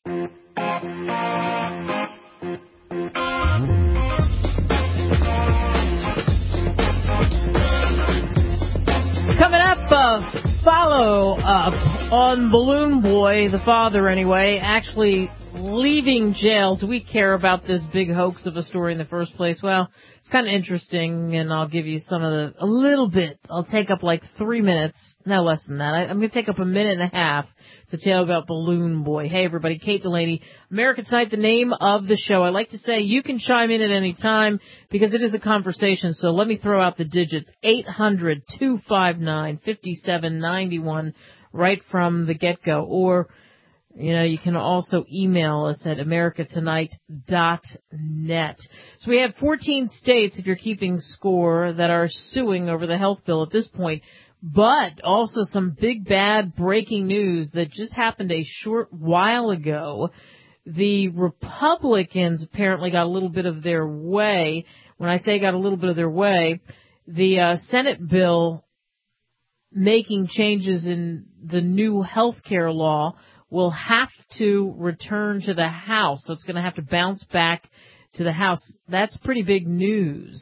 Coming up, follow up on Balloon Boy, the father anyway, actually leaving jail. Do we care about this big hoax of a story in the first place? Well, it's kind of interesting, and I'll give you a little bit. I'll take up like 3 minutes, no less than that. I'm going to take up a minute and a half to tell about Balloon Boy. Hey, everybody, Kate Delaney, America Tonight, the name of the show. I like to say you can chime in at any time because it is a conversation, so let me throw out the digits. 800-259-5791 right from the get-go, or you can also email us at americatonight.net. So we have 14 states, if you're keeping score, that are suing over the health bill at this point, but also some big bad breaking news that just happened a short while ago. The Republicans apparently got a little bit of their way. When I say got a little bit of their way, the Senate bill making changes in the new health care law will have to return to the House. So it's going to have to bounce back to the House. That's pretty big news.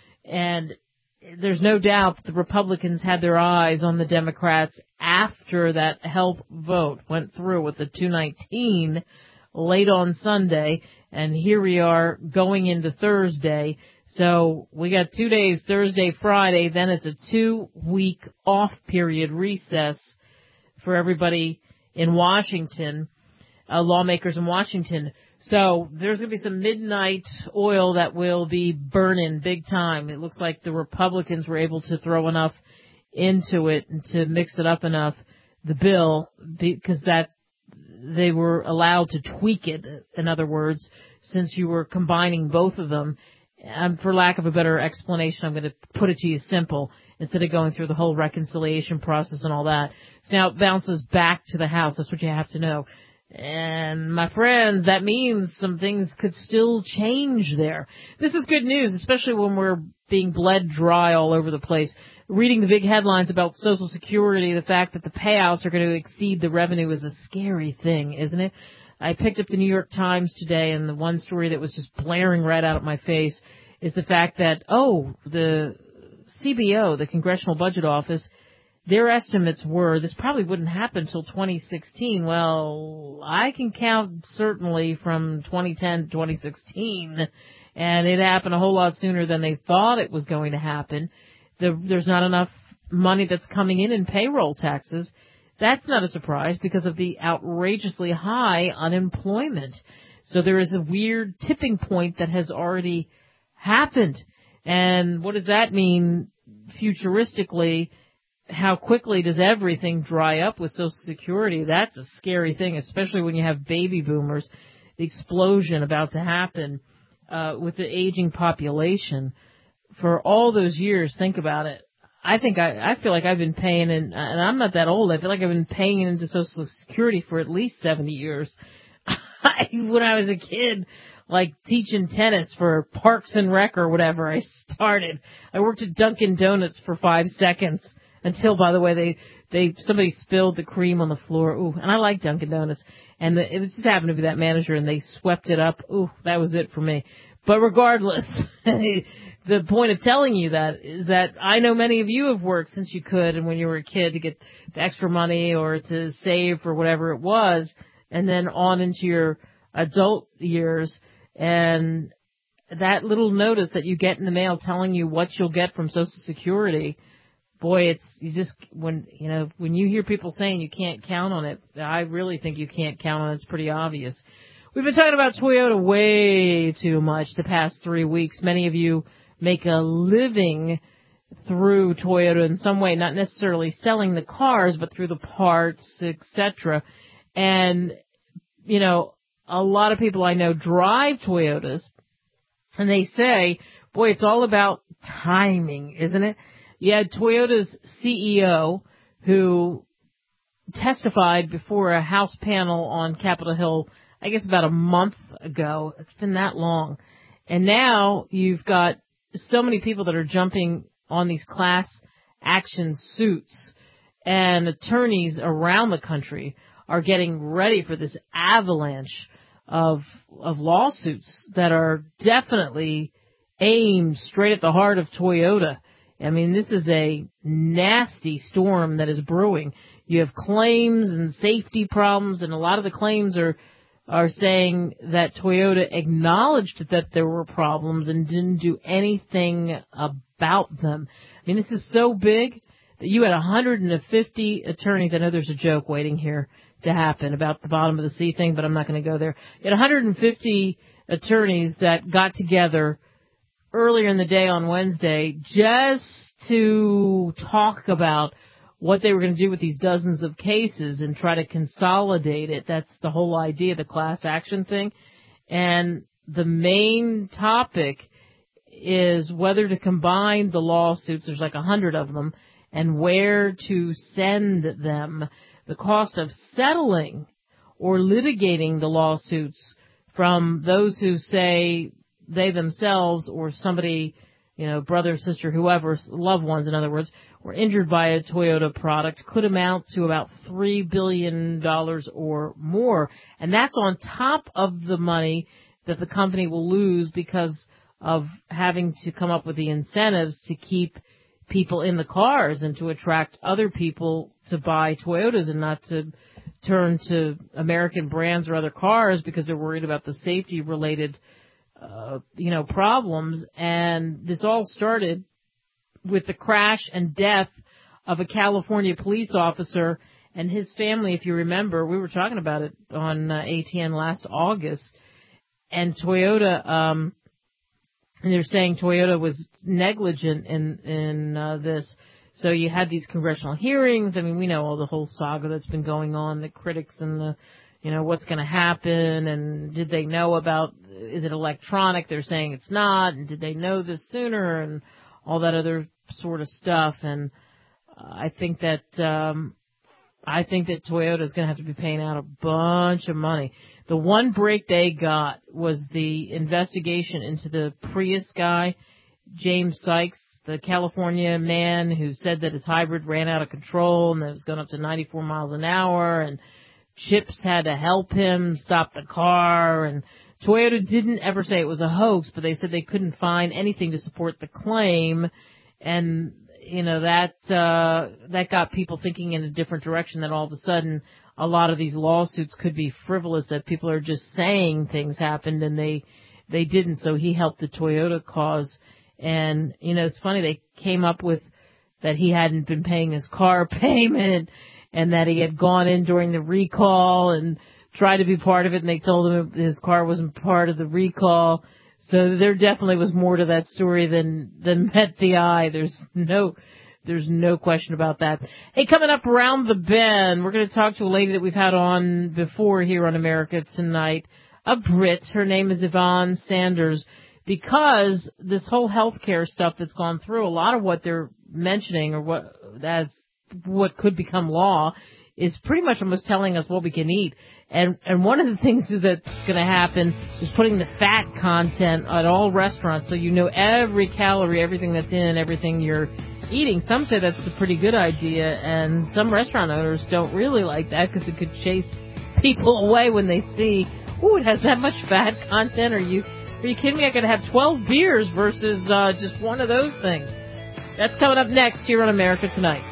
And there's no doubt that the Republicans had their eyes on the Democrats after that health vote went through with the 219 late on Sunday. And here we are going into Thursday. So we got 2 days, Thursday, Friday. Then it's a 2-week off period recess for everybody in Washington, lawmakers in Washington. So there's going to be some midnight oil that will be burning big time. It looks like the Republicans were able to throw enough into it and to mix it up enough, the bill, because that they were allowed to tweak it, in other words, since you were combining both of them. For lack of a better explanation, I'm going to put it to you simple, instead of going through the whole reconciliation process and all that. So now it bounces back to the House. That's what you have to know. And my friends, that means some things could still change there. This is good news, especially when we're being bled dry all over the place. Reading the big headlines about Social Security, the fact that the payouts are going to exceed the revenue is a scary thing, isn't it? I picked up the New York Times today, and the one story that was just blaring right out of my face is the fact that, the CBO, the Congressional Budget Office, their estimates were this probably wouldn't happen until 2016. Well, I can count certainly from 2010 to 2016, and it happened a whole lot sooner than they thought it was going to happen. There's not enough money that's coming in payroll taxes. That's not a surprise because of the outrageously high unemployment. So there is a weird tipping point that has already happened. And what does that mean futuristically? How quickly does everything dry up with Social Security? That's a scary thing, especially when you have baby boomers, the explosion about to happen with the aging population. For all those years, think about it. I feel like I've been paying and I'm not that old. I feel like I've been paying into Social Security for at least 70 years. When I was a kid, like teaching tennis for Parks and Rec or whatever, I worked at Dunkin' Donuts for 5 seconds until, by the way, somebody spilled the cream on the floor. Ooh, and I like Dunkin' Donuts. And it was just happened to be that manager and they swept it up. Ooh, that was it for me. But regardless, the point of telling you that is that I know many of you have worked since you could and when you were a kid to get the extra money or to save for whatever it was, and then on into your adult years. And that little notice that you get in the mail telling you what you'll get from Social Security, boy, when you hear people saying you can't count on it, I really think you can't count on it. It's pretty obvious. We've been talking about Toyota way too much the past 3 weeks. Many of you make a living through Toyota in some way, not necessarily selling the cars, but through the parts, etc. And, a lot of people I know drive Toyotas, and they say, boy, it's all about timing, isn't it? You had Toyota's CEO who testified before a House panel on Capitol Hill, I guess about a month ago. It's been that long. And now you've got so many people that are jumping on these class action suits, and attorneys around the country are getting ready for this avalanche of lawsuits that are definitely aimed straight at the heart of Toyota. I mean, this is a nasty storm that is brewing. You have claims and safety problems, and a lot of the claims are saying that Toyota acknowledged that there were problems and didn't do anything about them. I mean, this is so big that you had 150 attorneys. I know there's a joke waiting here to happen about the bottom of the sea thing, but I'm not going to go there. You had 150 attorneys that got together earlier in the day on Wednesday just to talk about what they were going to do with these dozens of cases and try to consolidate it. That's the whole idea, the class action thing. And the main topic is whether to combine the lawsuits, there's like 100 of them, and where to send them. The cost of settling or litigating the lawsuits from those who say they themselves or somebody, brother, sister, whoever, loved ones, in other words, were injured by a Toyota product could amount to about $3 billion or more. And that's on top of the money that the company will lose because of having to come up with the incentives to keep people in the cars and to attract other people to buy Toyotas and not to turn to American brands or other cars because they're worried about the safety related problems. And this all started with the crash and death of a California police officer and his family. If you remember, we were talking about it on ATN last August, and Toyota, and they're saying Toyota was negligent in this. So you had these congressional hearings. I mean, we know all the whole saga that's been going on, the critics and the, what's going to happen, and did they know about, is it electronic? They're saying it's not, and did they know this sooner, and all that other sort of stuff. And I think that Toyota is going to have to be paying out a bunch of money. The one break they got was the investigation into the Prius guy, James Sykes, the California man who said that his hybrid ran out of control and that it was going up to 94 miles an hour, and Chips had to help him stop the car. And Toyota didn't ever say it was a hoax, but they said they couldn't find anything to support the claim. And, that got people thinking in a different direction, that all of a sudden a lot of these lawsuits could be frivolous, that people are just saying things happened and they didn't. So he helped the Toyota cause. And, it's funny, they came up with that he hadn't been paying his car payment and that he had gone in during the recall and tried to be part of it, and they told him his car wasn't part of the recall. So there definitely was more to that story than met the eye. There's no question about that. Hey, coming up around the bend, we're going to talk to a lady that we've had on before here on America Tonight, a Brit. Her name is Yvonne Sanders. Because this whole healthcare stuff that's gone through, a lot of what they're mentioning or what could become law is pretty much almost telling us what we can eat. And one of the things that's going to happen is putting the fat content at all restaurants, so every calorie, everything that's in, everything you're eating. Some say that's a pretty good idea, and some restaurant owners don't really like that because it could chase people away when they see, ooh, it has that much fat content. Are you kidding me? I could have 12 beers versus just one of those things. That's coming up next here on America Tonight.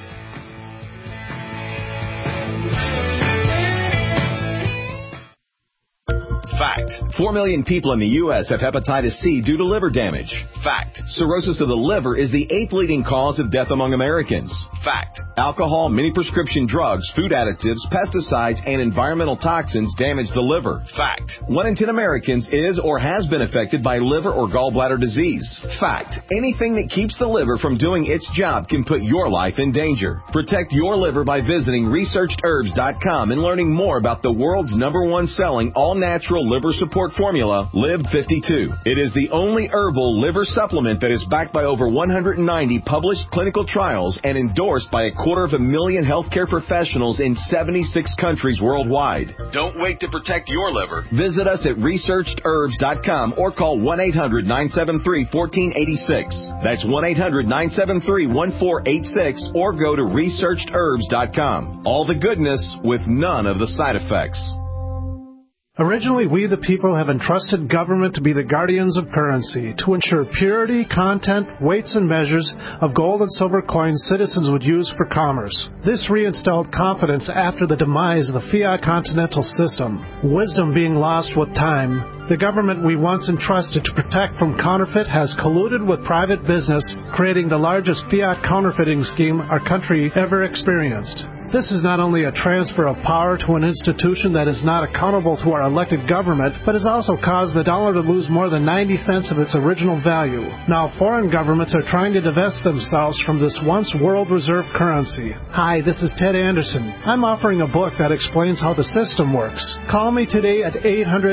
Fact. 4 million people in the U.S. have hepatitis C due to liver damage. Fact. Cirrhosis of the liver is the 8th leading cause of death among Americans. Fact. Alcohol, many prescription drugs, food additives, pesticides, and environmental toxins damage the liver. Fact. 1 in 10 Americans is or has been affected by liver or gallbladder disease. Fact. Anything that keeps the liver from doing its job can put your life in danger. Protect your liver by visiting ResearchedHerbs.com and learning more about the world's #1 selling all-natural liver support formula, LIV52. It is the only herbal liver supplement that is backed by over 190 published clinical trials and endorsed by 250,000 healthcare professionals in 76 countries worldwide. Don't wait to protect your liver. Visit us at researchedherbs.com or call 1-800-973-1486. That's 1-800-973-1486 or go to researchedherbs.com. All the goodness with none of the side effects. Originally, we the people have entrusted government to be the guardians of currency, to ensure purity, content, weights, and measures of gold and silver coins citizens would use for commerce. This reinstalled confidence after the demise of the fiat continental system. Wisdom being lost with time, the government we once entrusted to protect from counterfeit has colluded with private business, creating the largest fiat counterfeiting scheme our country ever experienced. This is not only a transfer of power to an institution that is not accountable to our elected government, but has also caused the dollar to lose more than 90 cents of its original value. Now foreign governments are trying to divest themselves from this once world reserve currency. Hi, this is Ted Anderson. I'm offering a book that explains how the system works. Call me today at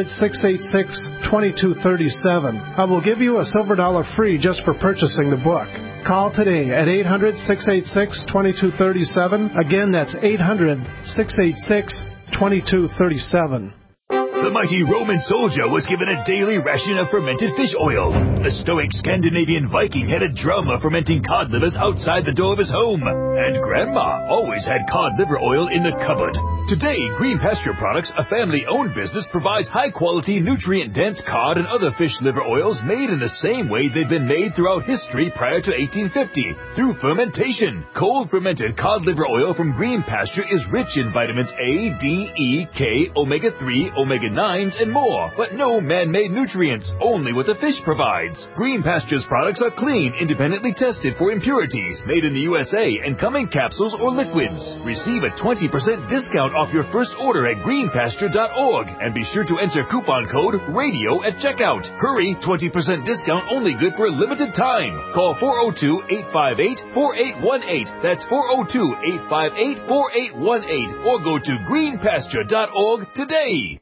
800-686-2237. I will give you a silver dollar free just for purchasing the book. Call today at 800-686-2237. Again, that's 800-686-2237. The mighty Roman soldier was given a daily ration of fermented fish oil. The stoic Scandinavian Viking had a drum of fermenting cod livers outside the door of his home. And Grandma always had cod liver oil in the cupboard. Today, Green Pasture Products, a family-owned business, provides high-quality, nutrient-dense cod and other fish liver oils made in the same way they've been made throughout history prior to 1850, through fermentation. Cold-fermented cod liver oil from Green Pasture is rich in vitamins A, D, E, K, omega-3, omega-9s, and more, but no man-made nutrients, only what the fish provides. Green Pasture's products are clean, independently tested for impurities, made in the USA, and come in capsules or liquids. Receive a 20% discount off your first order at greenpasture.org, and be sure to enter coupon code RADIO at checkout. Hurry, 20% discount only good for a limited time. Call 402-858-4818. That's 402-858-4818, or go to greenpasture.org today.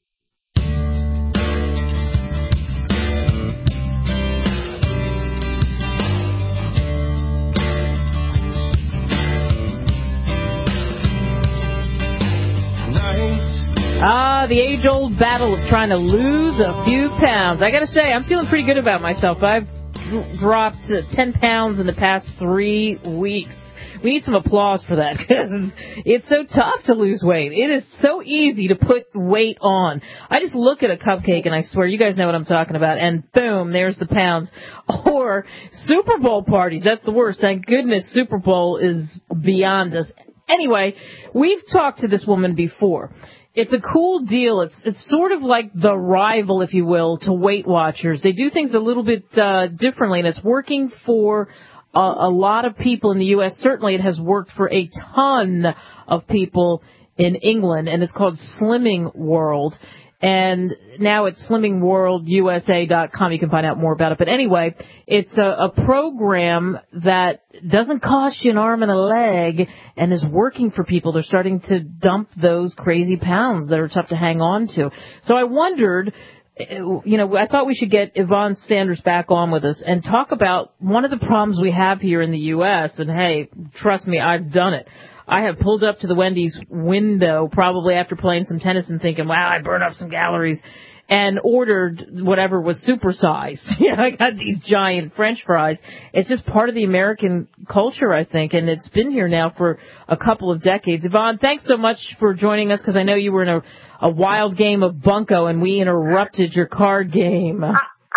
The age-old battle of trying to lose a few pounds. I gotta say, I'm feeling pretty good about myself. I've dropped 10 pounds in the past 3 weeks. We need some applause for that, because it's so tough to lose weight. It is so easy to put weight on. I just look at a cupcake, and I swear, you guys know what I'm talking about, and boom, there's the pounds. Or Super Bowl parties. That's the worst. Thank goodness Super Bowl is beyond us. Anyway, we've talked to this woman before. It's a cool deal. It's sort of like the rival, if you will, to Weight Watchers. They do things a little bit differently, and it's working for a lot of people in the U.S. Certainly it has worked for a ton of people in England, and it's called Slimming World. And now it's slimmingworldusa.com. You can find out more about it. But anyway, it's a program that doesn't cost you an arm and a leg and is working for people. They're starting to dump those crazy pounds that are tough to hang on to. So I wondered, I thought we should get Yvonne Sanders back on with us and talk about one of the problems we have here in the U.S. And, hey, trust me, I've done it. I have pulled up to the Wendy's window probably after playing some tennis and thinking, wow, I burned up some calories, and ordered whatever was supersized. I got these giant French fries. It's just part of the American culture, I think, and it's been here now for a couple of decades. Yvonne, thanks so much for joining us, because I know you were in a wild game of bunco, and we interrupted your card game.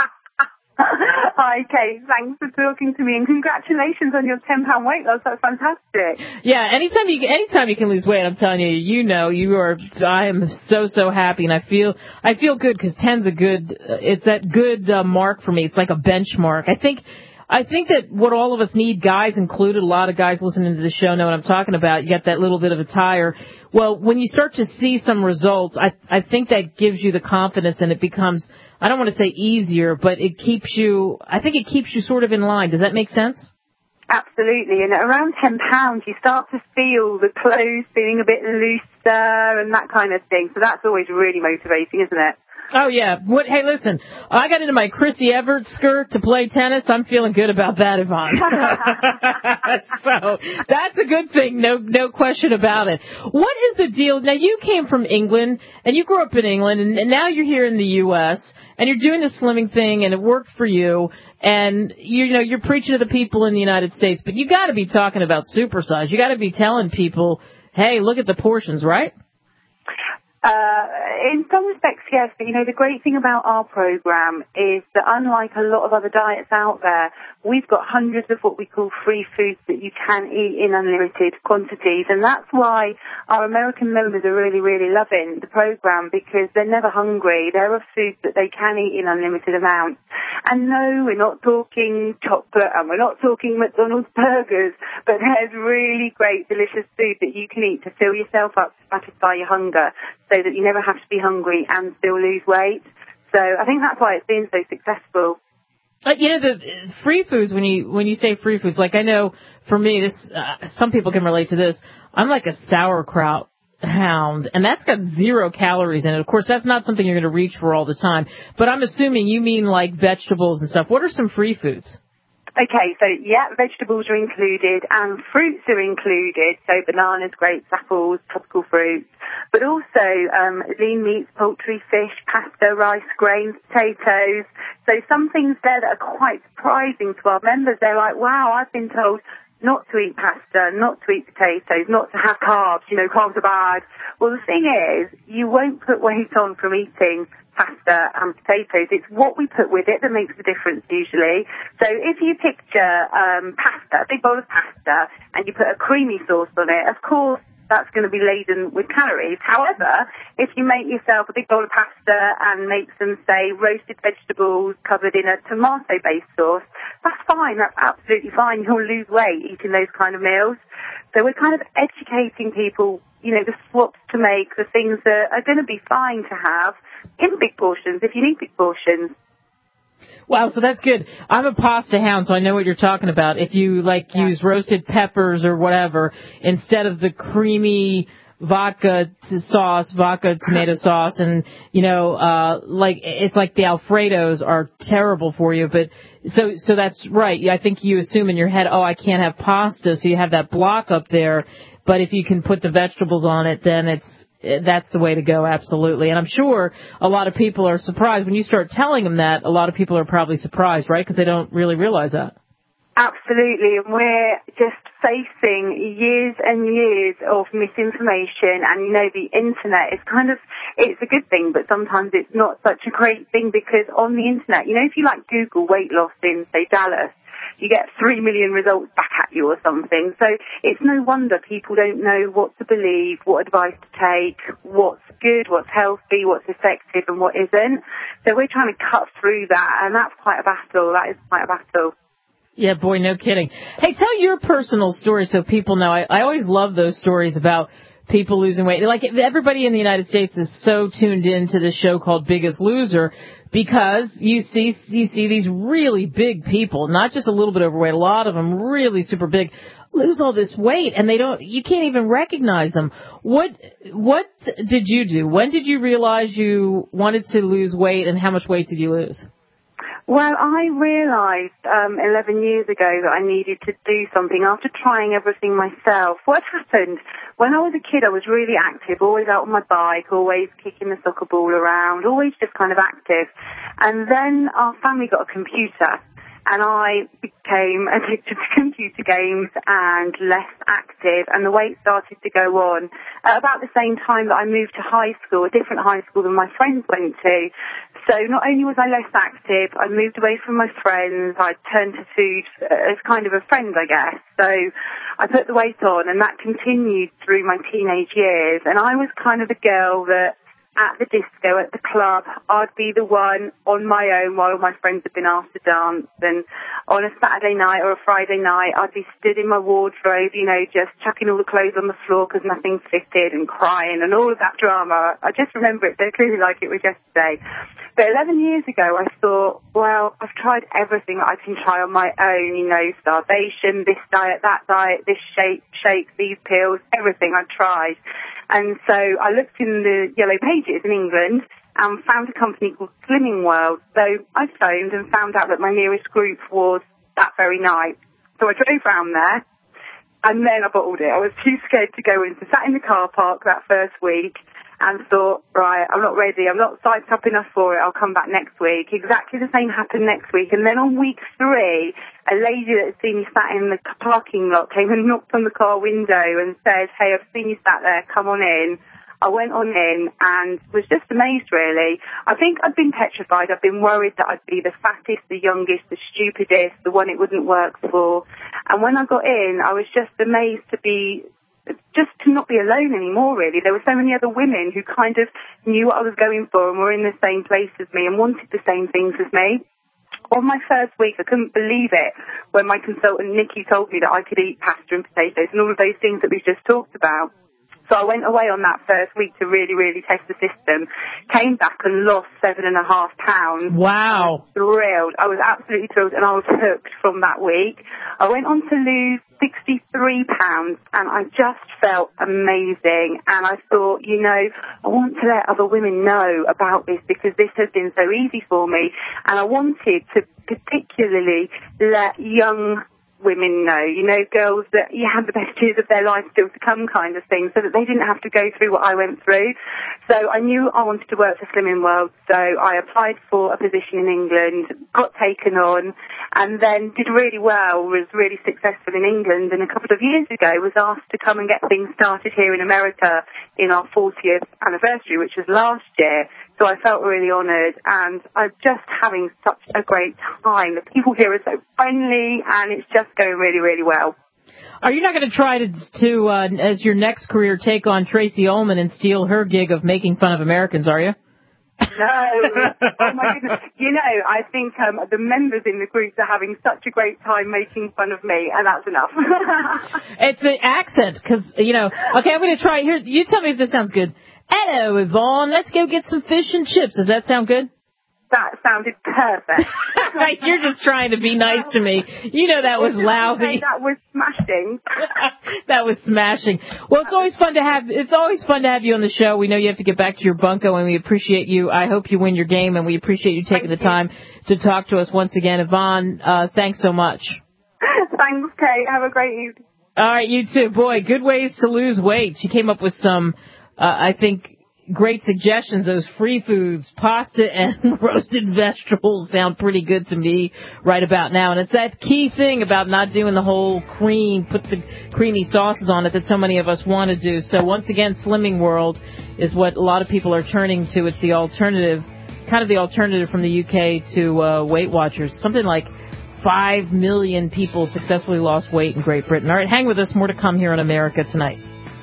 Hi, Kate. Thanks for talking to me, and congratulations on your 10-pound weight loss. That's fantastic. Yeah, anytime you can lose weight, I'm telling you, I am so happy, and I feel good, because 10's it's that good mark for me. It's like a benchmark. I think that what all of us need, guys included, a lot of guys listening to the show know what I'm talking about. You get that little bit of a tire. Well, when you start to see some results, I think that gives you the confidence, and it becomes, I don't want to say easier, but it keeps you sort of in line. Does that make sense? Absolutely. And at around 10 pounds, you start to feel the clothes feeling a bit looser and that kind of thing. So that's always really motivating, isn't it? Oh, yeah. Hey, listen, I got into my Chrissy Everett skirt to play tennis. I'm feeling good about that, Yvonne. So that's a good thing. No question about it. What is the deal? Now, you came from England, and you grew up in England, and now you're here in the U.S., and you're doing the slimming thing, and it worked for you, and you're preaching to the people in the United States, but you got to be talking about supersize. You got to be telling people, hey, look at the portions, right? In some respects, yes, but the great thing about our program is that unlike a lot of other diets out there, we've got hundreds of what we call free foods that you can eat in unlimited quantities, and that's why our American members are really, really loving the program, because they're never hungry. There are foods that they can eat in unlimited amounts. And no, we're not talking chocolate and we're not talking McDonald's burgers, but there's really great, delicious food that you can eat to fill yourself up, to satisfy your hunger, so that you never have to be hungry and still lose weight. So I think that's why it's been so successful. The free foods, when you say free foods, like I know for me, this some people can relate to this. I'm like a sauerkraut hound, and that's got 0 calories in it. Of course, that's not something you're going to reach for all the time, but I'm assuming you mean like vegetables and stuff. What are some free foods? Okay, so yeah, vegetables are included and fruits are included, so bananas, grapes, apples, tropical fruits, but also lean meats, poultry, fish, pasta, rice, grains, potatoes. So some things there that are quite surprising to our members. They're like, wow, I've been told not to eat pasta, not to eat potatoes, not to have carbs, carbs are bad. Well, the thing is, you won't put weight on from eating pasta and potatoes. It's what we put with it that makes the difference usually. So if you picture pasta, a big bowl of pasta, and you put a creamy sauce on it, of course, that's going to be laden with calories. However, if you make yourself a big bowl of pasta and make some, say, roasted vegetables covered in a tomato-based sauce, that's fine. That's absolutely fine. You'll lose weight eating those kind of meals. So we're kind of educating people, the swaps to make, the things that are going to be fine to have in big portions if you need big portions. Wow, so that's good. I'm a pasta hound, so I know what you're talking about. If you use roasted peppers or whatever instead of the creamy vodka tomato sauce, and it's like the Alfredos are terrible for you. But so that's right. I think you assume in your head, oh, I can't have pasta, so you have that block up there. But if you can put the vegetables on it, then that's the way to go, absolutely. And I'm sure a lot of people are surprised. When you start telling them that, a lot of people are probably surprised, right? Because they don't really realize that. Absolutely. And we're just facing years and years of misinformation. And, the internet is it's a good thing, but sometimes it's not such a great thing, because on the internet, if you Google weight loss in, say, Dallas, you get 3 million results back at you or something. So it's no wonder people don't know what to believe, what advice to take, what's good, what's healthy, what's effective and what isn't. So we're trying to cut through that, and that's quite a battle. That is quite a battle. Yeah, boy, no kidding. Hey, tell your personal story so people know. I always love those stories about people losing weight. Like, everybody in the United States is so tuned in to this show called Biggest Loser, because you see these really big people, not just a little bit overweight, a lot of them really super big, lose all this weight, and you can't even recognize them. What did you do? When did you realize you wanted to lose weight, and how much weight did you lose? Well, I realised 11 years ago that I needed to do something after trying everything myself. What happened? When I was a kid, I was really active, always out on my bike, always kicking the soccer ball around, always just kind of active. And then our family got a computer, and I became addicted to computer games and less active, and the weight started to go on. At about the same time that I moved to high school, a different high school than my friends went to. So not only was I less active, I moved away from my friends, I turned to food as kind of a friend, I guess. So I put the weight on, and that continued through my teenage years. And I was kind of the girl that at the disco, at the club, I'd be the one on my own while my friends had been asked to dance. And on a Saturday night or a Friday night, I'd be stood in my wardrobe, just chucking all the clothes on the floor because nothing fitted, and crying and all of that drama. I just remember it so clearly like it was yesterday. But 11 years ago, I thought, well, I've tried everything that I can try on my own, starvation, this diet, this shake, these pills, everything I've tried. And so I looked in the Yellow Pages think it is in England, and found a company called Slimming World. So I phoned and found out that my nearest group was that very night. So I drove round there, and then I bottled it. I was too scared to go in, so sat in the car park that first week and thought, right, I'm not ready, I'm not psyched up enough for it, I'll come back next week. Exactly the same happened next week, and then on week 3, a lady that had seen me sat in the parking lot came and knocked on the car window and said, hey, I've seen you sat there, come on in. I went on in and was just amazed, really. I think I'd been petrified. I'd been worried that I'd be the fattest, the youngest, the stupidest, the one it wouldn't work for. And when I got in, I was just amazed to not be alone anymore, really. There were so many other women who kind of knew what I was going for and were in the same place as me and wanted the same things as me. On my first week, I couldn't believe it when my consultant, Nikki, told me that I could eat pasta and potatoes and all of those things that we just talked about. So I went away on that first week to really, really test the system, came back and lost 7.5 pounds. Wow. Thrilled. I was absolutely thrilled, and I was hooked from that week. I went on to lose 63 pounds, and I just felt amazing. And I thought, I want to let other women know about this because this has been so easy for me. And I wanted to particularly let young women know, girls that you have the best years of their life still to come kind of thing, so that they didn't have to go through what I went through. So I knew I wanted to work for Slimming World, so I applied for a position in England, got taken on, and then did really well, was really successful in England, and a couple of years ago was asked to come and get things started here in America in our 40th anniversary, which was last year. So I felt really honoured, and I'm just having such a great time. The people here are so friendly, and it's just going really, really well. Are you not going to try to as your next career, take on Tracy Ullman and steal her gig of making fun of Americans, are you? No. Oh, my goodness. I think the members in the group are having such a great time making fun of me, and that's enough. It's the accent, because, okay, I'm going to try. Here, you tell me if this sounds good. Hello, Yvonne. Let's go get some fish and chips. Does that sound good? That sounded perfect. You're just trying to be nice to me. That was lousy. That was smashing. That was smashing. Well, it's always fun to have you on the show. We know you have to get back to your bunko, and we appreciate you. I hope you win your game, and we appreciate you taking the time to talk to us once again. Yvonne, thanks so much. Thanks, Kate. Have a great evening. All right, you too. Boy, good ways to lose weight. She came up with some, I think, great suggestions. Those free foods, pasta and roasted vegetables sound pretty good to me right about now. And it's that key thing about not doing the whole put the creamy sauces on it that so many of us want to do. So once again, Slimming World is what a lot of people are turning to. It's the alternative, kind of the alternative from the UK to Weight Watchers. Something like 5 million people successfully lost weight in Great Britain. All right, hang with us. More to come here on America Tonight.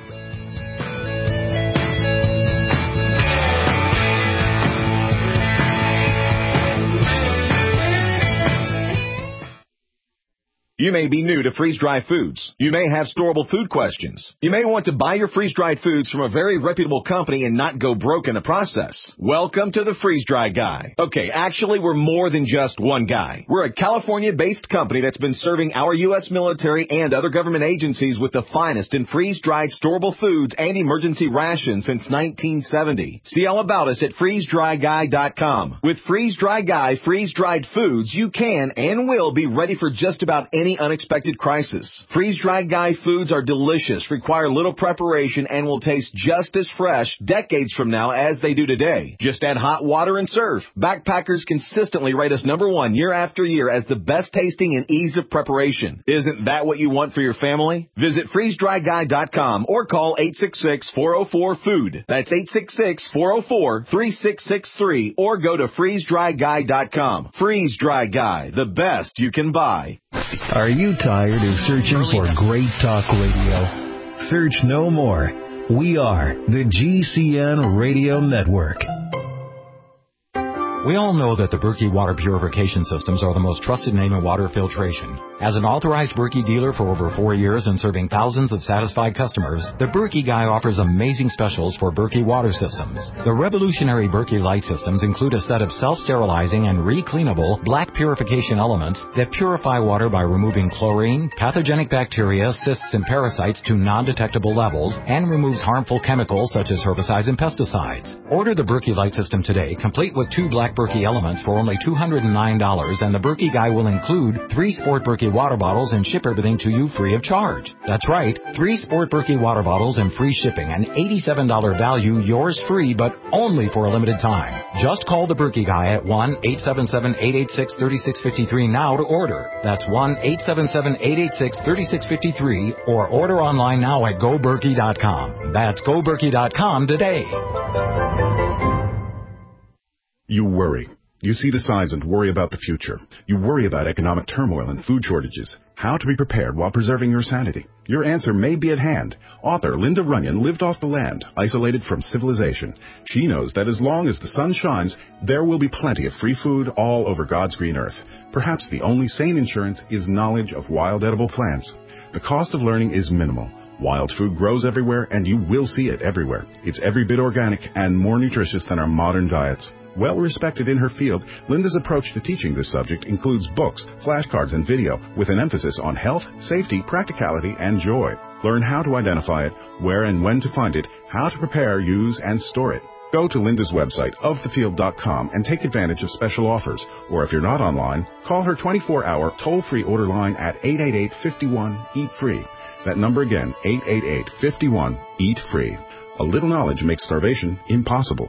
You may be new to freeze-dried foods. You may have storable food questions. You may want to buy your freeze-dried foods from a very reputable company and not go broke in the process. Welcome to the Freeze-Dry Guy. Okay, actually, we're more than just one guy. We're a California-based company that's been serving our U.S. military and other government agencies with the finest in freeze-dried storable foods and emergency rations since 1970. See all about us at freezedryguy.com. With Freeze-Dry Guy freeze-dried foods, you can and will be ready for just about any unexpected crisis. Freeze-Dried Guy foods are delicious, require little preparation, and will taste just as fresh decades from now as they do today. Just add hot water and serve. Backpackers consistently rate us #1 year after year as the best tasting and ease of preparation. Isn't that what you want for your family? Visit freezedryguy.com or call 866-404-FOOD. That's 866-404-3663 or go to freezedryguy.com. Freeze-Dry Guy, the best you can buy. Are you tired of searching for great talk radio? Search no more. We are the GCN Radio Network. We all know that the Berkey water purification systems are the most trusted name in water filtration. As an authorized Berkey dealer for over 4 years and serving thousands of satisfied customers, the Berkey Guy offers amazing specials for Berkey water systems. The revolutionary Berkey Light systems include a set of self-sterilizing and re-cleanable black purification elements that purify water by removing chlorine, pathogenic bacteria, cysts, and parasites to non-detectable levels, and removes harmful chemicals such as herbicides and pesticides. Order the Berkey Light system today, complete with 2 black Berkey elements for only $209, and the Berkey Guy will include 3 Sport Berkey water bottles and ship everything to you free of charge. That's right, 3 Sport Berkey water bottles and free shipping, an $87 value, yours free, but only for a limited time. Just call the Berkey Guy at 1-877-886-3653 now to order. That's 1-877-886-3653, or order online now at GoBerkey.com. That's GoBerkey.com today. You worry. You see the signs and worry about the future. You worry about economic turmoil and food shortages. How to be prepared while preserving your sanity. Your answer may be at hand. Author Linda Runyon lived off the land, isolated from civilization. She knows that as long as the sun shines, there will be plenty of free food all over God's green earth. Perhaps the only sane insurance is knowledge of wild edible plants. The cost of learning is minimal. Wild food grows everywhere, and you will see it everywhere. It's every bit organic and more nutritious than our modern diets. Well respected in her field, Linda's approach to teaching this subject includes books, flashcards, and video with an emphasis on health, safety, practicality, and joy. Learn how to identify it, where and when to find it, how to prepare, use, and store it. Go to Linda's website, ofthefield.com, and take advantage of special offers. Or if you're not online, call her 24-hour toll-free order line at 888-51-EAT-FREE. That number again, 888-51-EAT-FREE. A little knowledge makes starvation impossible.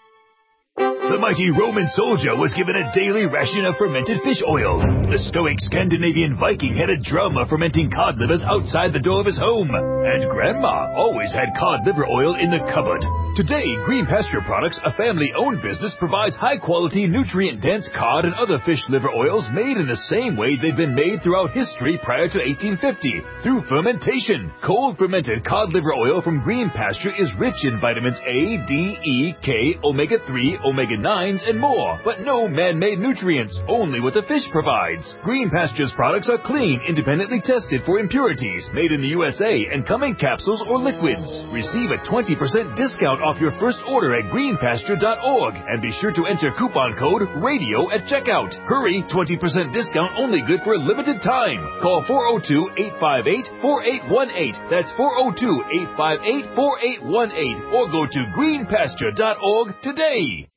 The mighty Roman soldier was given a daily ration of fermented fish oil. The stoic Scandinavian Viking had a drum of fermenting cod livers outside the door of his home. And Grandma always had cod liver oil in the cupboard. Today, Green Pasture Products, a family-owned business, provides high-quality, nutrient-dense cod and other fish liver oils made in the same way they've been made throughout history prior to 1850, through fermentation. Cold fermented cod liver oil from Green Pasture is rich in vitamins A, D, E, K, omega-3, omega-9s, and more, but no man-made nutrients, only what the fish provides. Green Pasture's products are clean, independently tested for impurities, made in the USA, and come in capsules or liquids. Receive a 20% discount off your first order at greenpasture.org, and be sure to enter coupon code RADIO at checkout. Hurry, 20% discount only good for a limited time. Call 402-858-4818. That's 402-858-4818, or go to greenpasture.org today.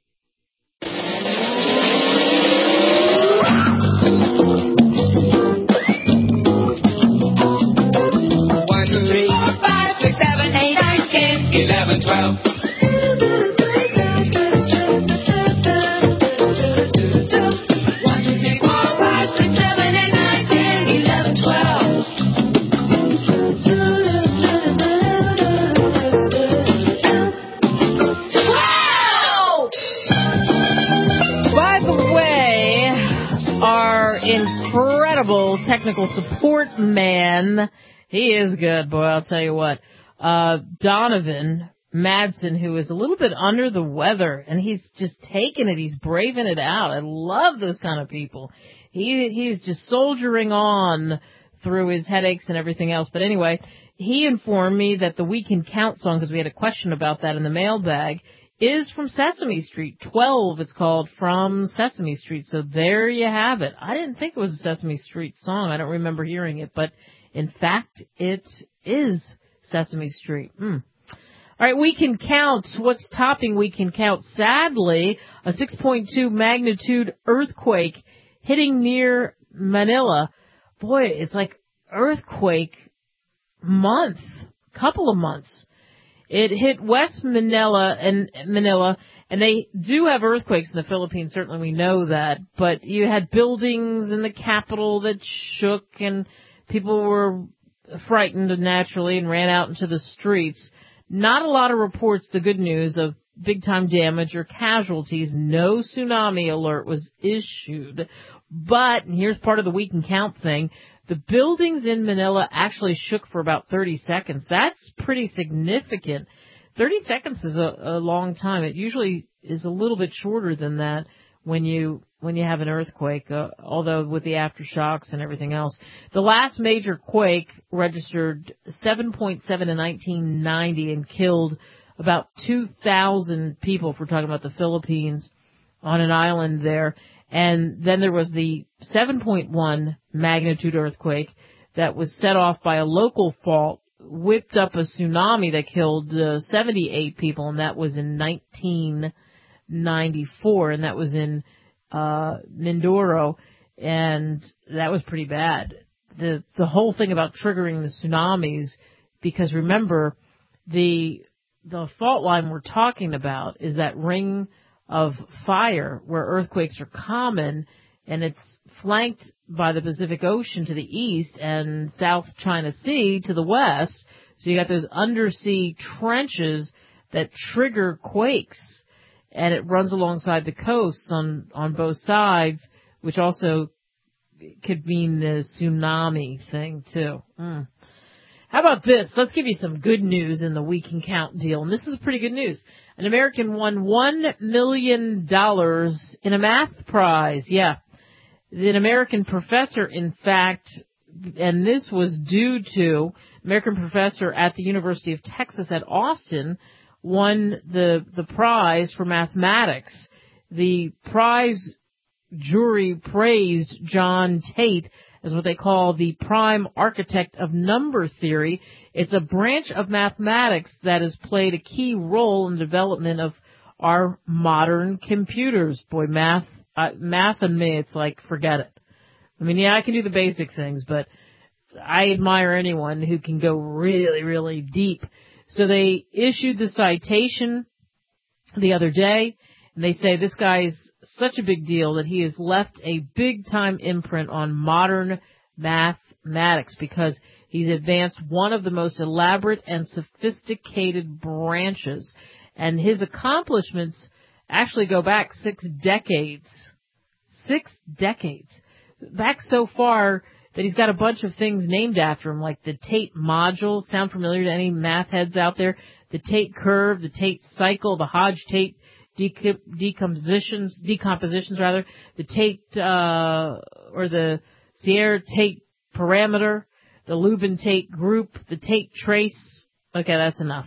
1, 2, 3, 4, 5, 6, 7, 8, 9, 10, 11, 12. Incredible technical support man. He is good, boy, I'll tell you what. Donovan Madsen, who is a little bit under the weather, and he's just taking it. He's braving it out. I love those kind of people. He's just soldiering on through his headaches and everything else. But anyway, he informed me that the We Can Count song, because we had a question about that in the mailbag, is from Sesame Street. 12, it's called, From Sesame Street. So there you have it. I didn't think it was a Sesame Street song. I don't remember hearing it, but in fact, it is Sesame Street. All right, We Can Count. What's topping We Can Count? Sadly, a 6.2 magnitude earthquake hitting near Manila. Boy, it's like earthquake month, couple of months. It hit West Manila, and they do have earthquakes in the Philippines, certainly we know that, but you had buildings in the capital that shook, and people were frightened naturally and ran out into the streets. Not a lot of reports, the good news, of big-time damage or casualties. No tsunami alert was issued. But, and here's part of the We Can Count thing, the buildings in Manila actually shook for about 30 seconds. That's pretty significant. 30 seconds is a long time. It usually is a little bit shorter than that when you have an earthquake, although with the aftershocks and everything else. The last major quake registered 7.7 in 1990 and killed about 2,000 people, if we're talking about the Philippines, on an island there. And then there was the 7.1 magnitude earthquake that was set off by a local fault, whipped up a tsunami that killed 78 people, and that was in 1994, and that was in Mindoro, and that was pretty bad. The whole thing about triggering the tsunamis, because remember, the fault line we're talking about is that ring of fire where earthquakes are common, and it's flanked by the Pacific Ocean to the east and South China Sea to the west. So you got those undersea trenches that trigger quakes, and it runs alongside the coasts on both sides, which also could mean the tsunami thing too. How about this? Let's give you some good news in the We Can Count deal. And this is pretty good news. An American won $1 million in a math prize. Yeah. An American professor, in fact, and this was due to American professor at the University of Texas at Austin, won the prize for mathematics. The prize jury praised John Tate as what they call the prime architect of number theory. It's a branch of mathematics that has played a key role in the development of our modern computers. Boy, math and me, it's like, forget it. I mean, yeah, I can do the basic things, but I admire anyone who can go really, really deep. So they issued the citation the other day, and they say this guy's such a big deal that he has left a big-time imprint on modern mathematics because he's advanced one of the most elaborate and sophisticated branches. And his accomplishments actually go back 6 decades. 6 decades. Back so far that he's got a bunch of things named after him, like the Tate module. Sound familiar to any math heads out there? The Tate curve, the Tate cycle, the Hodge-Tate decompositions, the Tate, or the Sierra-Tate parameter, the Lubin-Tate group, the Tate trace. Okay, that's enough.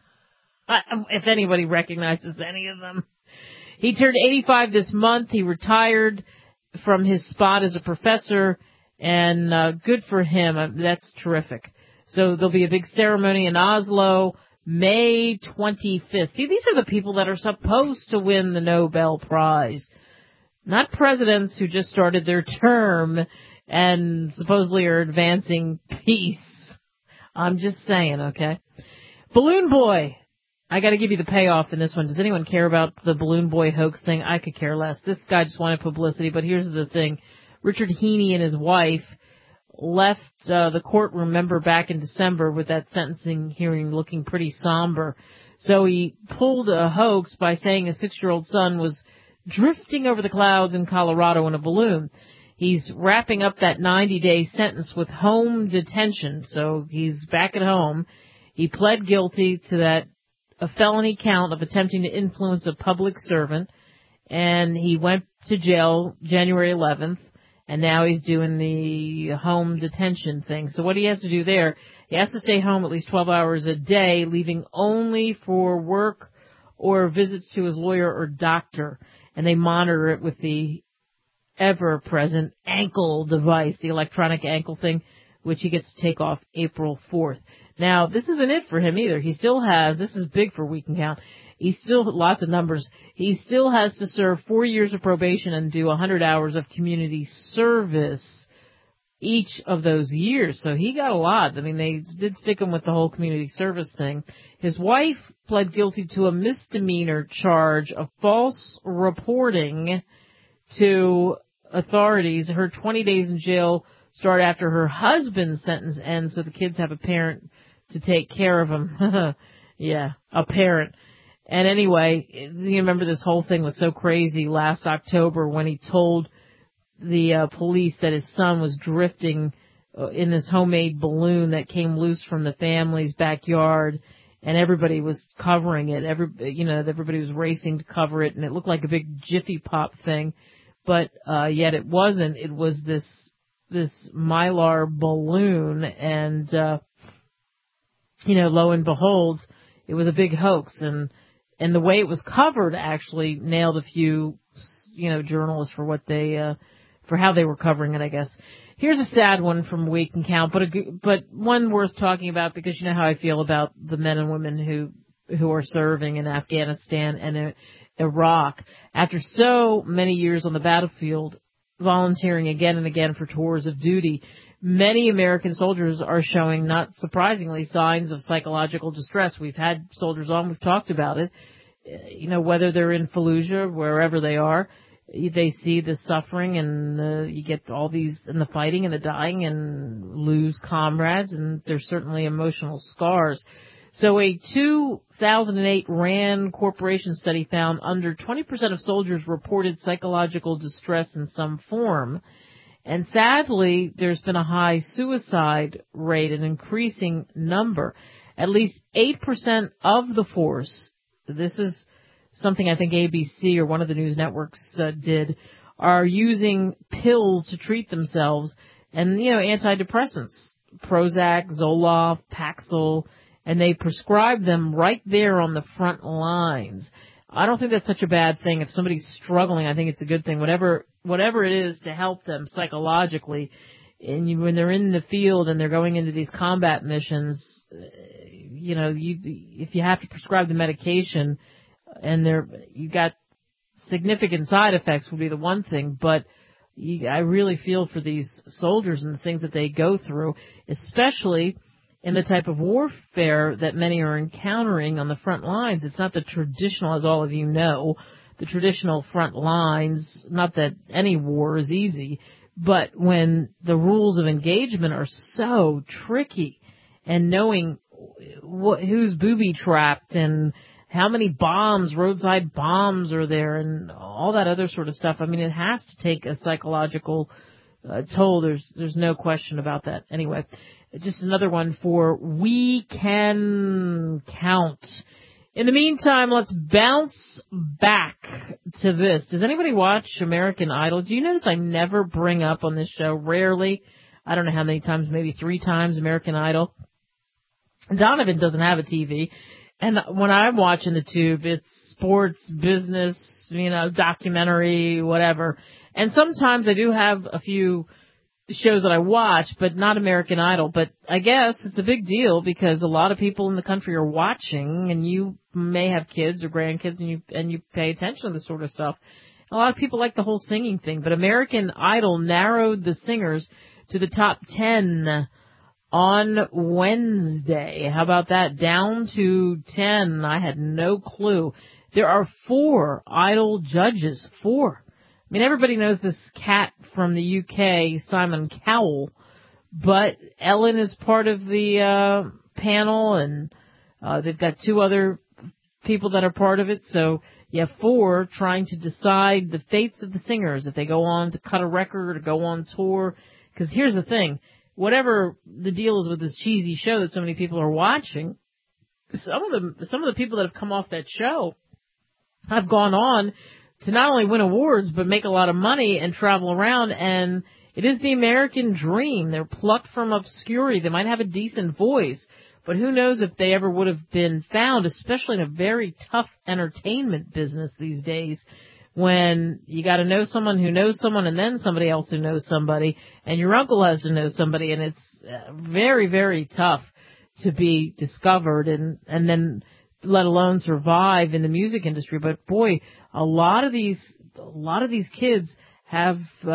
If anybody recognizes any of them. He turned 85 this month. He retired from his spot as a professor, and good for him. That's terrific. So there'll be a big ceremony in Oslo, May 25th. See, these are the people that are supposed to win the Nobel Prize. Not presidents who just started their term and supposedly are advancing peace. I'm just saying, okay? Balloon Boy. I gotta give you the payoff in this one. Does anyone care about the Balloon Boy hoax thing? I could care less. This guy just wanted publicity, but here's the thing. Richard Heaney and his wife left the courtroom, remember, back in December with that sentencing hearing looking pretty somber. So he pulled a hoax by saying his 6-year-old son was drifting over the clouds in Colorado in a balloon. He's wrapping up that 90-day sentence with home detention, so he's back at home. He pled guilty to a felony count of attempting to influence a public servant, and he went to jail January 11th. And now he's doing the home detention thing. So what he has to do there, he has to stay home at least 12 hours a day, leaving only for work or visits to his lawyer or doctor. And they monitor it with the ever-present ankle device, the electronic ankle thing, which he gets to take off April 4th. Now, this isn't it for him either. He still has, this is big for We Can Count, he still, lots of numbers, he still has to serve 4 years of probation and do 100 hours of community service each of those years. So he got a lot. I mean, they did stick him with the whole community service thing. His wife pled guilty to a misdemeanor charge of false reporting to authorities. Her 20 days in jail start after her husband's sentence ends, so the kids have a parent to take care of them. Yeah, a parent. And anyway, you remember this whole thing was so crazy last October when he told the police that his son was drifting in this homemade balloon that came loose from the family's backyard and everybody was covering it. Everybody was racing to cover it, and it looked like a big Jiffy Pop thing, but yet it wasn't. It was this Mylar balloon, and lo and behold, it was a big hoax, and the way it was covered actually nailed a few, journalists for what they, for how they were covering it, I guess. Here's a sad one from We Can Count, but one worth talking about, because you know how I feel about the men and women who are serving in Afghanistan and Iraq. After so many years on the battlefield, volunteering again and again for tours of duty, many American soldiers are showing, not surprisingly, signs of psychological distress. We've had soldiers on, we've talked about it. Whether they're in Fallujah, wherever they are, they see the suffering, and you get all these, and the fighting and the dying, and lose comrades, and there's certainly emotional scars. So a 2008 RAND Corporation study found under 20% of soldiers reported psychological distress in some form. And sadly, there's been a high suicide rate, an increasing number. At least 8% of the force, this is something I think ABC or one of the news networks did, are using pills to treat themselves, and, antidepressants, Prozac, Zoloft, Paxil, and they prescribe them right there on the front lines. I don't think that's such a bad thing. If somebody's struggling, I think it's a good thing. Whatever it is to help them psychologically, and when they're in the field and they're going into these combat missions, if you have to prescribe the medication and you got significant side effects, would be the one thing. But I really feel for these soldiers and the things that they go through, especially in the type of warfare that many are encountering on the front lines. It's not the traditional, as all of you know, the traditional front lines. Not that any war is easy, but when the rules of engagement are so tricky, and knowing who's booby-trapped and how many bombs, roadside bombs are there, and all that other sort of stuff. I mean, it has to take a psychological toll. There's no question about that. Anyway, just another one for We Can Count. In the meantime, let's bounce back to this. Does anybody watch American Idol? Do you notice I never bring up on this show, rarely, I don't know how many times, maybe 3 times, American Idol? Donovan doesn't have a TV. And when I'm watching the tube, it's sports, business, documentary, whatever. And sometimes I do have a few shows that I watch, but not American Idol. But I guess it's a big deal because a lot of people in the country are watching, and you may have kids or grandkids, and you pay attention to this sort of stuff. A lot of people like the whole singing thing, but American Idol narrowed the singers to the top 10 on Wednesday. How about that? Down to 10. I had no clue. There are 4 Idol judges. 4. I mean, everybody knows this cat from the UK, Simon Cowell, but Ellen is part of the panel, and they've got 2 other people that are part of it. So you have 4 trying to decide the fates of the singers, if they go on to cut a record or go on tour. Because here's the thing. Whatever the deal is with this cheesy show that so many people are watching, some of the people that have come off that show have gone on to not only win awards, but make a lot of money and travel around. And it is the American dream. They're plucked from obscurity. They might have a decent voice, but who knows if they ever would have been found, especially in a very tough entertainment business these days, when you got to know someone who knows someone, and then somebody else who knows somebody, and your uncle has to know somebody, and it's very, very tough to be discovered and then let alone survive in the music industry. But boy, a lot of these kids have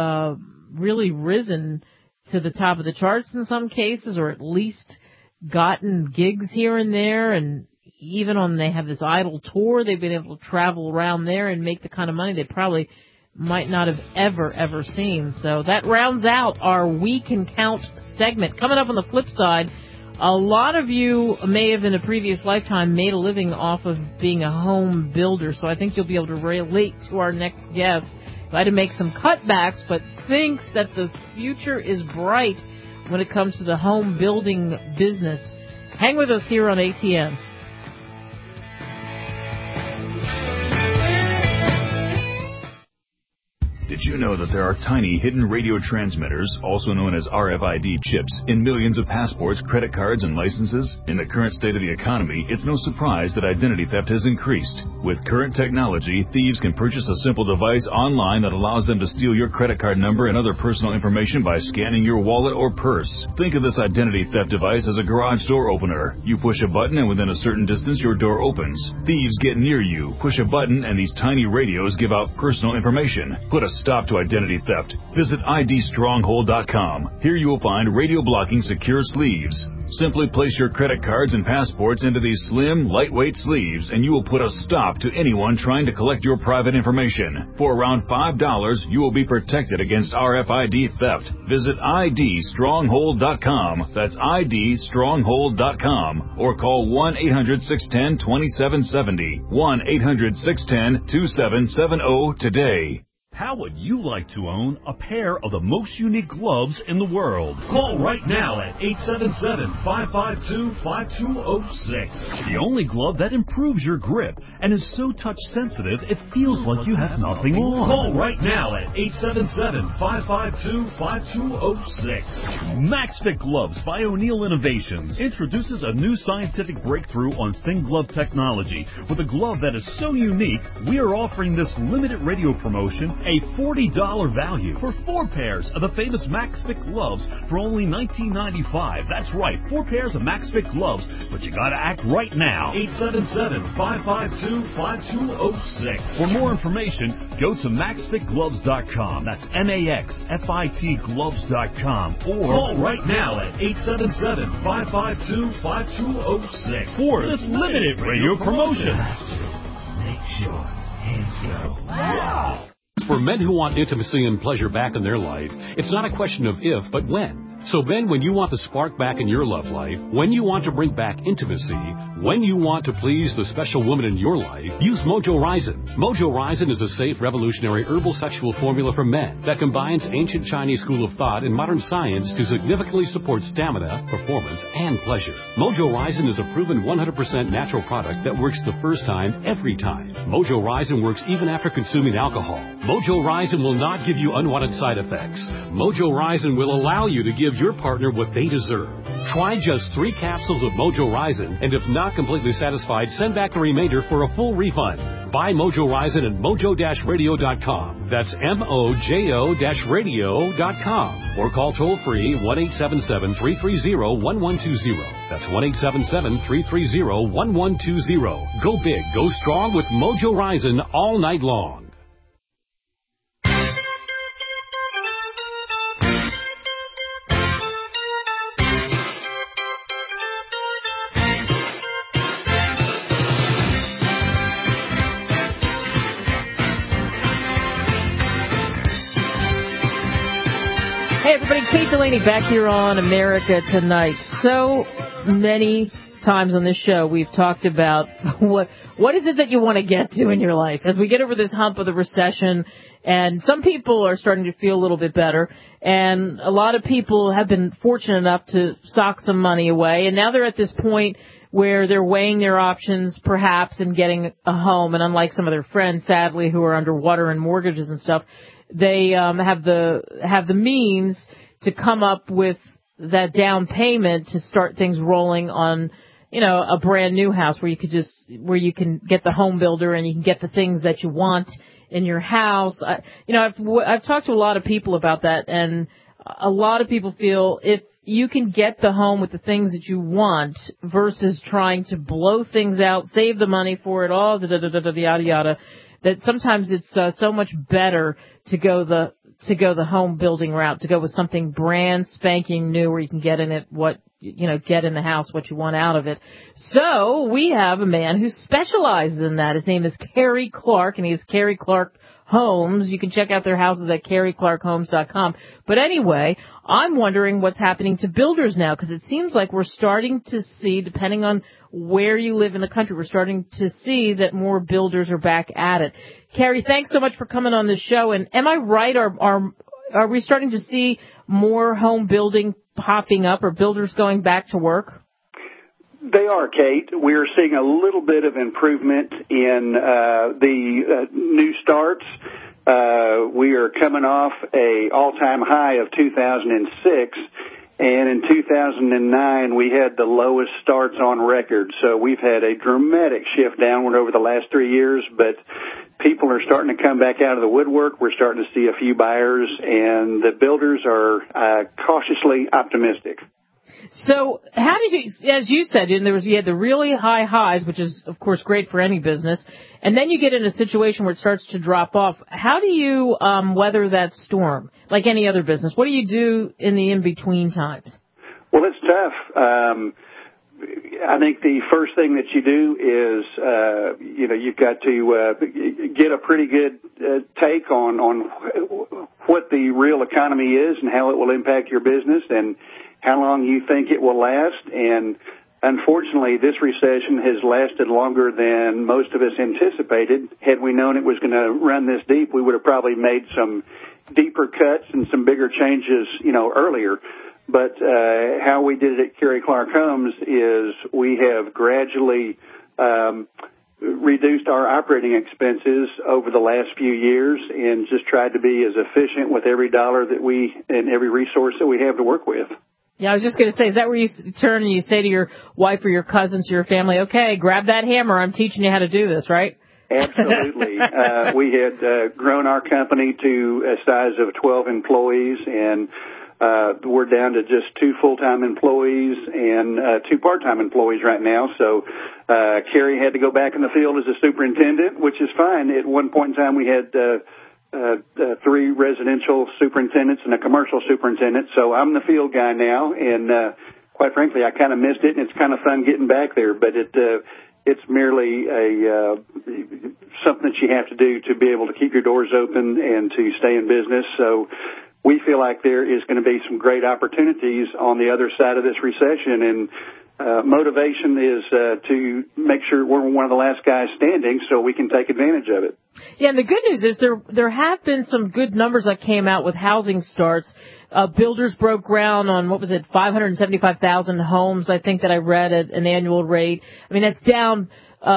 really risen to the top of the charts in some cases, or at least gotten gigs here and there, and even they have this Idol tour, they've been able to travel around there and make the kind of money they probably might not have ever seen. So that rounds out our We Can Count segment. Coming up on the flip side, a lot of you may have in a previous lifetime made a living off of being a home builder, so I think you'll be able to relate to our next guest, who had to make some cutbacks, but thinks that the future is bright when it comes to the home building business. Hang with us here on ATN. you know that there are tiny hidden radio transmitters, also known as RFID chips, in millions of passports, credit cards, and licenses? In the current state of the economy, it's no surprise that identity theft has increased. With current technology, thieves can purchase a simple device online that allows them to steal your credit card number and other personal information by scanning your wallet or purse. Think of this identity theft device as a garage door opener. You push a button and within a certain distance your door opens. Thieves get near you, push a button, and these tiny radios give out personal information. Put a stop to identity theft. Visit idstronghold.com. Here you will find radio blocking secure sleeves. Simply place your credit cards and passports into these slim, lightweight sleeves, and you will put a stop to anyone trying to collect your private information. For around $5, you will be protected against RFID theft. Visit idstronghold.com. That's idstronghold.com. Or call 1-800-610-2770. 1-800-610-2770 today. How would you like to own a pair of the most unique gloves in the world? Call right now at 877-552-5206. The only glove that improves your grip and is so touch sensitive it feels like you have nothing on. Call right now at 877-552-5206. MaxFit Gloves by O'Neill Innovations introduces a new scientific breakthrough on thin glove technology. With a glove that is so unique, we are offering this limited radio promotion a $40 value for 4 pairs of the famous MaxFit gloves for only $19.95. That's right, 4 pairs of MaxFit gloves, but you gotta act right now. 877-552-5206. For more information, go to maxfitgloves.com. That's MAXFIT gloves.com. Or call right now at 877-552-5206 for this limited radio promotion. Make sure hands go. Wow. For men who want intimacy and pleasure back in their life, it's not a question of if, but when. So Ben, when you want the spark back in your love life, when you want to bring back intimacy, when you want to please the special woman in your life, use Mojo Ryzen. Mojo Ryzen is a safe, revolutionary herbal sexual formula for men that combines ancient Chinese school of thought and modern science to significantly support stamina, performance, and pleasure. Mojo Ryzen is a proven 100% natural product that works the first time, every time. Mojo Ryzen works even after consuming alcohol. Mojo Ryzen will not give you unwanted side effects. Mojo Ryzen will allow you to give your partner what they deserve. Try just 3 capsules of Mojo Ryzen, and if not completely satisfied, send back the remainder for a full refund. Buy Mojo Ryzen at mojo-radio.com. That's mojo-radio.com. Or call toll-free 1-877-330-1120. That's 1-877-330-1120. Go big, go strong with Mojo Ryzen all night long. Hey everybody, Kate Delaney back here on America Tonight. So many times on this show we've talked about what is it that you want to get to in your life as we get over this hump of the recession, and some people are starting to feel a little bit better, and a lot of people have been fortunate enough to sock some money away, and now they're at this point where they're weighing their options perhaps and getting a home, and unlike some of their friends, sadly, who are underwater in mortgages and stuff, they have the means to come up with that down payment to start things rolling on, you know, a brand new house where you can get the home builder and you can get the things that you want in your house. I've talked to a lot of people about that, and a lot of people feel if you can get the home with the things that you want versus trying to blow things out, save the money for it all, yada yada, that sometimes it's so much better to go the home building route, to go with something brand spanking new where you can get in it get in the house what you want out of it. So we have a man who specializes in that. His name is Kerry Clark, and he is Kerry Clark Homes. You can check out their houses at kerryclarkhomes.com. But anyway, I'm wondering what's happening to builders now, because it seems like we're starting to see, depending on where you live in the country, we're starting to see that more builders are back at it. Kerry, thanks so much for coming on the show. And am I right? Are we starting to see more home building popping up, or builders going back to work? They are, Kate. We're seeing a little bit of improvement in the new starts. We are coming off a all-time high of 2006, and in 2009 we had the lowest starts on record. So we've had a dramatic shift downward over the last 3 years, but people are starting to come back out of the woodwork. We're starting to see a few buyers, and the builders are cautiously optimistic. So how did you, as you said, you had the really high highs, which is, of course, great for any business, and then you get in a situation where it starts to drop off. How do you weather that storm, like any other business? What do you do in the in-between times? Well, it's tough. I think the first thing that you do is, you've got to get a pretty good take on what the real economy is and how it will impact your business and how long you think it will last. And unfortunately, this recession has lasted longer than most of us anticipated. Had we known it was going to run this deep, we would have probably made some deeper cuts and some bigger changes, earlier. But how we did it at Kerry Clark Homes is we have gradually reduced our operating expenses over the last few years and just tried to be as efficient with every dollar that and every resource that we have to work with. Yeah, I was just going to say, is that where you turn and you say to your wife or your cousins or your family, okay, grab that hammer, I'm teaching you how to do this, right? Absolutely. We had grown our company to a size of 12 employees, and we're down to just 2 full-time employees and 2 part-time employees right now. So Kerry had to go back in the field as a superintendent, which is fine. At one point in time, we had 3 residential superintendents and a commercial superintendent. So I'm the field guy now, and quite frankly, I kind of missed it, and it's kind of fun getting back there. But it's merely something that you have to do to be able to keep your doors open and to stay in business. So we feel like there is going to be some great opportunities on the other side of this recession, and motivation is to make sure we're one of the last guys standing so we can take advantage of it. Yeah, and the good news is there have been some good numbers that came out with housing starts. Builders broke ground on, 575,000 homes, I think, that I read at an annual rate. I mean, that's down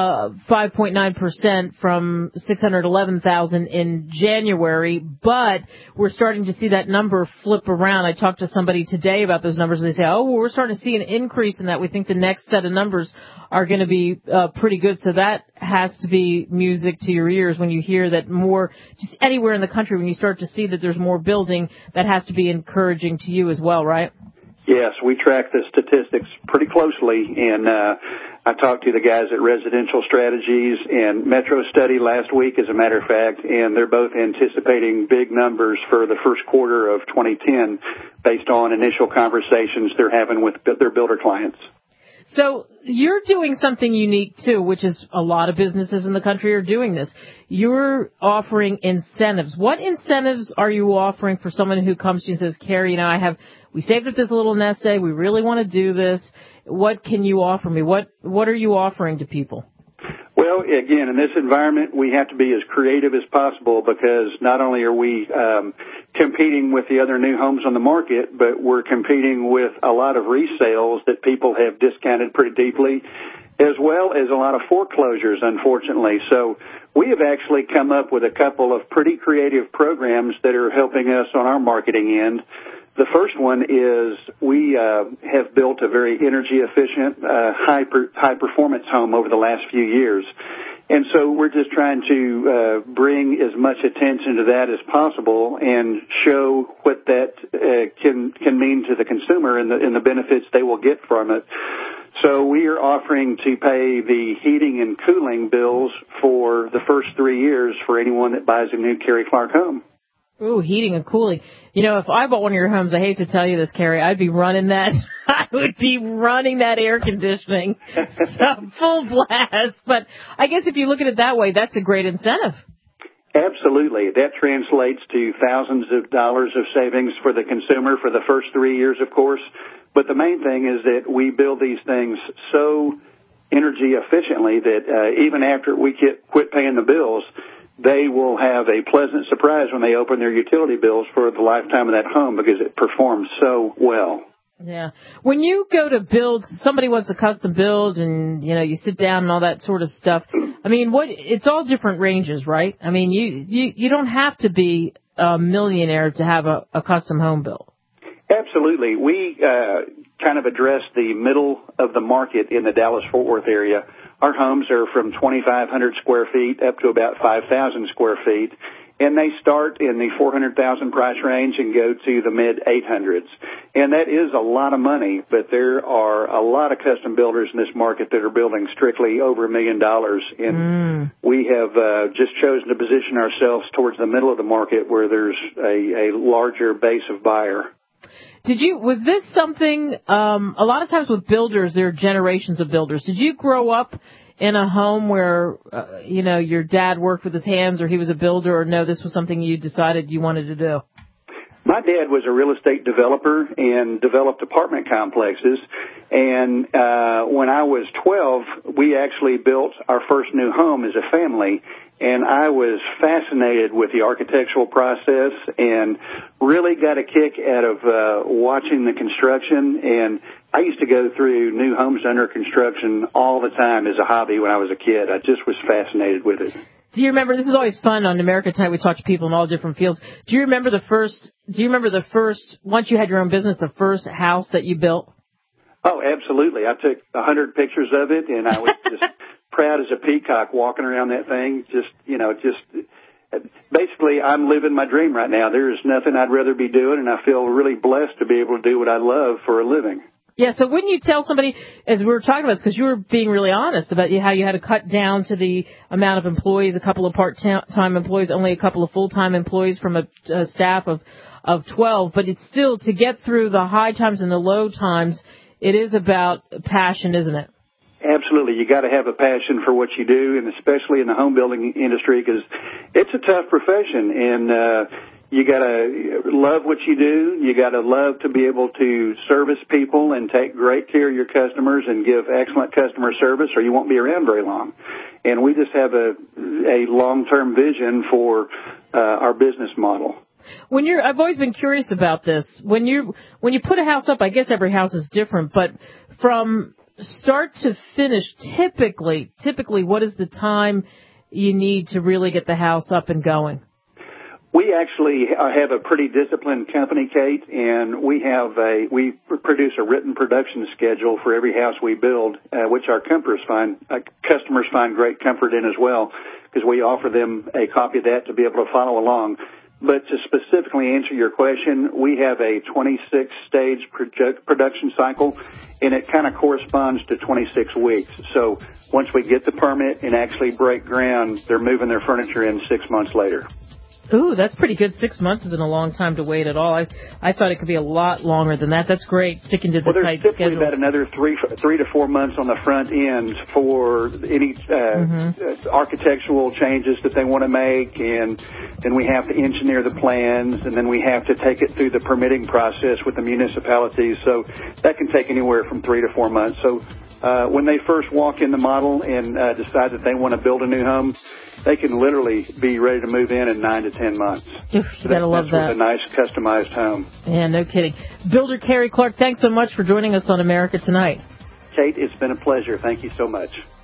5.9% from 611,000 in January, but we're starting to see that number flip around. I talked to somebody today about those numbers, and they say, we're starting to see an increase in that. We think the next set of numbers are going to be pretty good, so that has to be music to your ears when you hear that more, just anywhere in the country, when you start to see that there's more building, that has to be encouraging to you as well, right? Yes, we track the statistics pretty closely, and I talked to the guys at Residential Strategies and Metro Study last week, as a matter of fact, and they're both anticipating big numbers for the first quarter of 2010 based on initial conversations they're having with their builder clients. So you're doing something unique, too, which is a lot of businesses in the country are doing this. You're offering incentives. What incentives are you offering for someone who comes to you and says, Kerry, we saved up this little nest egg. We really want to do this. What can you offer me? What are you offering to people? Well, again, in this environment, we have to be as creative as possible because not only are we competing with the other new homes on the market, but we're competing with a lot of resales that people have discounted pretty deeply, as well as a lot of foreclosures, unfortunately. So we have actually come up with a couple of pretty creative programs that are helping us on our marketing end. The first one is we have built a very energy efficient, high performance home over the last few years. And so we're just trying to bring as much attention to that as possible and show what that can mean to the consumer and the benefits they will get from it. So we are offering to pay the heating and cooling bills for the first 3 years for anyone that buys a new Kerry Clark home. Ooh, heating and cooling. If I bought one of your homes, I hate to tell you this, Kerry, I'd be running that. I would be running that air conditioning full blast. But I guess if you look at it that way, that's a great incentive. Absolutely. That translates to thousands of dollars of savings for the consumer for the first 3 years, of course. But the main thing is that we build these things so energy efficiently that even after we quit paying the bills, they will have a pleasant surprise when they open their utility bills for the lifetime of that home because it performs so well. Yeah. When you go to build, somebody wants a custom build and, you sit down and all that sort of stuff, I mean, it's all different ranges, right? I mean, you don't have to be a millionaire to have a custom home built. Absolutely. We kind of address the middle of the market in the Dallas-Fort Worth area. Our homes are from 2,500 square feet up to about 5,000 square feet, and they start in the $400,000 price range and go to the mid-800s. And that is a lot of money, but there are a lot of custom builders in this market that are building strictly over $1 million. And we have just chosen to position ourselves towards the middle of the market where there's a larger base of buyer. Was this something, a lot of times with builders, there are generations of builders. Did you grow up in a home where, your dad worked with his hands or he was a builder, or no, this was something you decided you wanted to do? My dad was a real estate developer and developed apartment complexes. And when I was 12, we actually built our first new home as a family. And I was fascinated with the architectural process and really got a kick out of watching the construction. And I used to go through new homes under construction all the time as a hobby when I was a kid. I just was fascinated with it. Do you remember, this is always fun on America Tonight, we talk to people in all different fields. Do you remember the first, once you had your own business, the first house that you built? Oh, absolutely. I took 100 pictures of it, and I was just proud as a peacock walking around that thing. Basically, I'm living my dream right now. There's nothing I'd rather be doing, and I feel really blessed to be able to do what I love for a living. Yeah, so wouldn't you tell somebody, as we were talking about this, because you were being really honest about how you had to cut down to the amount of employees, a couple of part-time employees, only a couple of full-time employees from a staff of 12, but it's still, to get through the high times and the low times, it is about passion, isn't it? Absolutely. You got to have a passion for what you do, and especially in the home building industry, because it's a tough profession, and you got to love what you do. You got to love to be able to service people and take great care of your customers and give excellent customer service, or you won't be around very long. And we just have a long-term vision for our business model. I've always been curious about this. When you put a house up, I guess every house is different, but from start to finish, typically, what is the time you need to really get the house up and going? We actually have a pretty disciplined company, Kate, and we produce a written production schedule for every house we build, which our customers find great comfort in as well, because we offer them a copy of that to be able to follow along. But to specifically answer your question, we have a 26-stage production cycle, and it kind of corresponds to 26 weeks. So once we get the permit and actually break ground, they're moving their furniture in 6 months later. Ooh, that's pretty good. 6 months isn't a long time to wait at all. I thought it could be a lot longer than that. That's great, sticking to the tight schedule. There's typically about another three to 4 months on the front end for any architectural changes that they want to make, and then we have to engineer the plans, and then we have to take it through the permitting process with the municipalities. So that can take anywhere from 3 to 4 months. So when they first walk in the model and decide that they want to build a new home, they can literally be ready to move in 9 to 10 months. You gotta love that. With a nice customized home. Yeah, no kidding. Builder Kerry Clark, thanks so much for joining us on America Tonight. Kate, it's been a pleasure. Thank you so much.